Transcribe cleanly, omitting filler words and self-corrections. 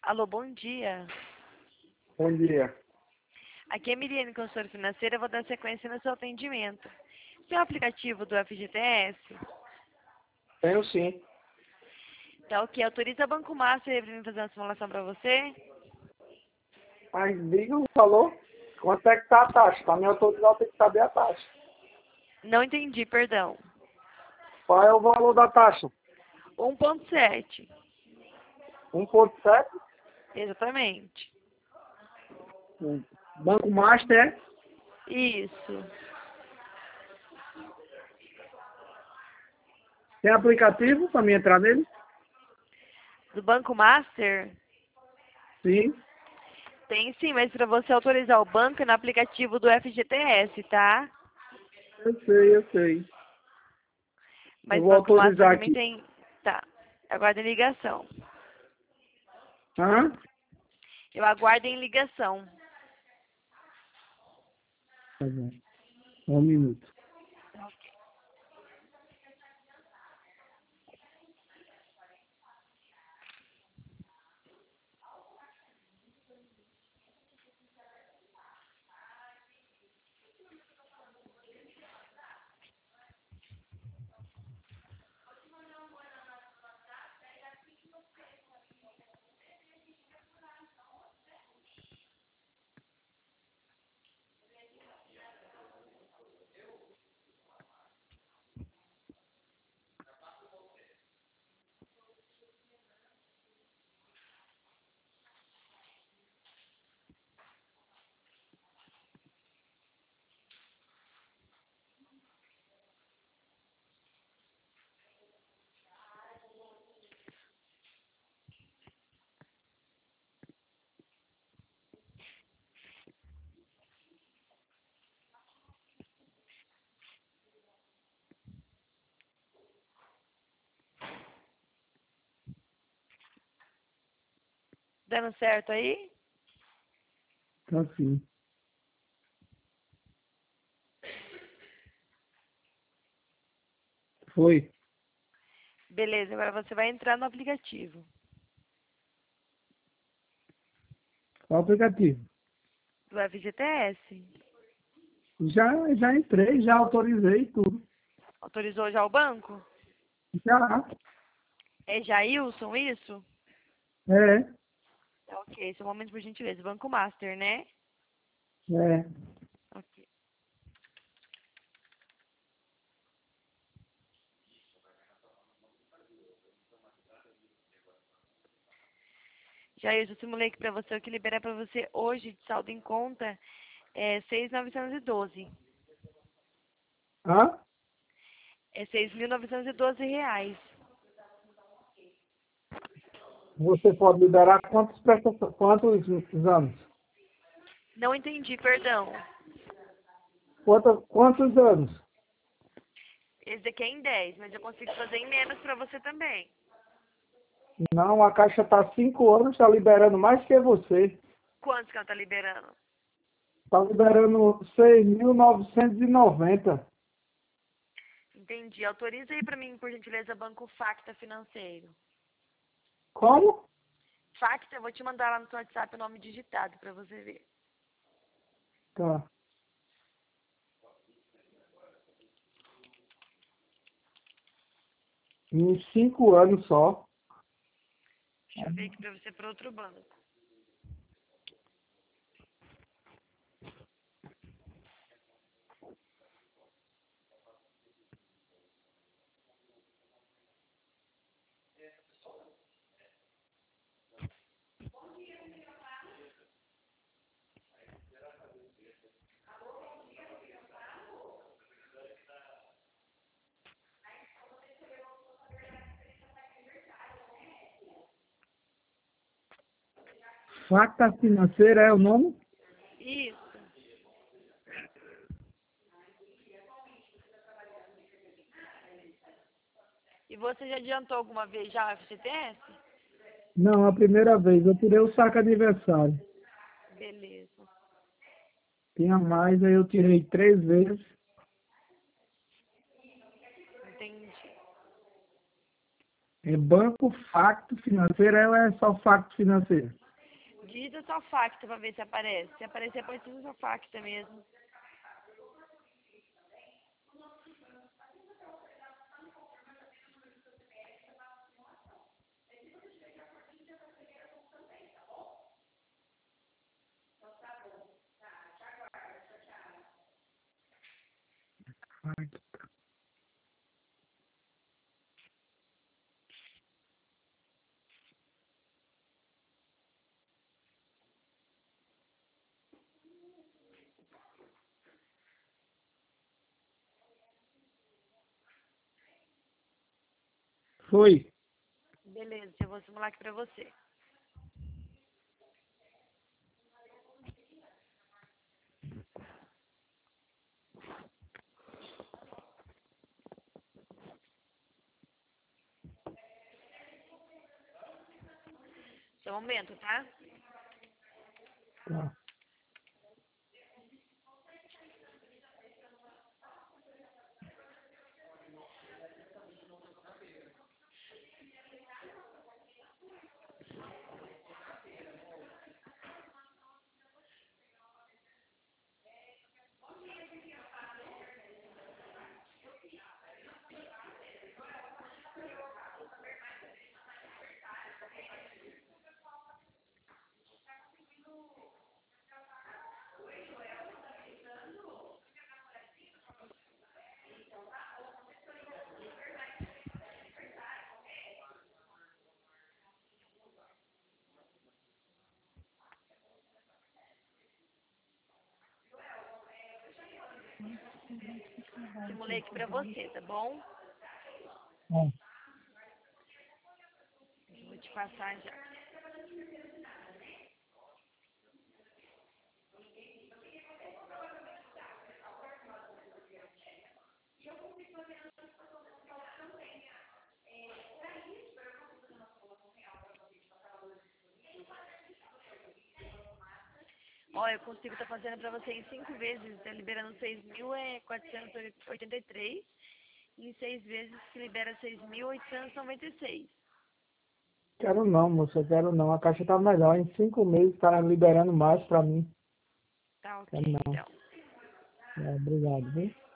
Alô, bom dia. Bom dia. Aqui é Miriane, consultora financeira. Eu vou dar sequência no seu atendimento. Tem o aplicativo do FGTS? Tenho sim. Tá ok. Autoriza Banco Master para mim fazer uma simulação para você? Mas diga o valor. Quanto é que tá a taxa? Para me autorizar, eu tenho que saber a taxa. Não entendi, perdão. Qual é o valor da taxa? 1,7. 1,7? Exatamente. Banco Master é? Isso. Tem aplicativo para mim entrar nele? Do Banco Master? Sim. Tem sim, mas para você autorizar o banco é no aplicativo do FGTS, tá? Eu sei. Eu Mas vou Banco Master autorizar também aqui. tem... Tá. Aguardo em ligação. Hã? Eu aguardo em ligação. Tá bom. Um minuto. Dando certo aí? Tá sim. Foi. Beleza, agora você vai entrar no aplicativo Qual aplicativo? do FGTS. Já entrei, já autorizei tudo. Autorizou já o banco? Já. É Jailson, isso? É. Tá ok, só um momento por gentileza. Banco Master, né? É. Ok. Jailson, eu simulei aqui pra você o que liberar pra você hoje de saldo em conta é 6.912. Hã? É 6.912 reais. Você pode liberar quantos anos? Não entendi, perdão. Quantos anos? Esse daqui é em 10, mas eu consigo fazer em menos pra você também. Não, a Caixa está 5 anos, está liberando mais que você. Quantos que ela tá liberando? Está liberando 6.990. Entendi. Autoriza aí pra mim, por gentileza, Banco Facta Financeiro. Como? Facta, eu vou te mandar lá no seu WhatsApp o nome digitado pra você ver. Tá. Em 5 anos só. Deixa eu ver aqui pra você para outro banco. Facta Financeira é o nome? Isso. E você já adiantou alguma vez já o FGTS? Não, a primeira vez. Eu tirei o saco aniversário. Beleza. Tinha mais, aí eu tirei 3 vezes. Entendi. É Banco Facto Financeiro ou é só Facto Financeiro? Digita só Facta pra ver se aparece. Se aparecer, pode ser só Facta mesmo. Facto. Foi. Beleza, eu vou simular aqui pra você. Só um momento, tá? Tá. Simulei aqui pra você, tá bom? Bom, Eu vou te passar já. Ó, eu consigo estar fazendo pra você em 5 vezes, tá liberando 6.483. Em 6 vezes que libera 6.896. quero não, moça, quero não. A caixa tá melhor. Em 5 meses tá liberando mais pra mim. Tá ok, Quero não. então. É, obrigado, viu?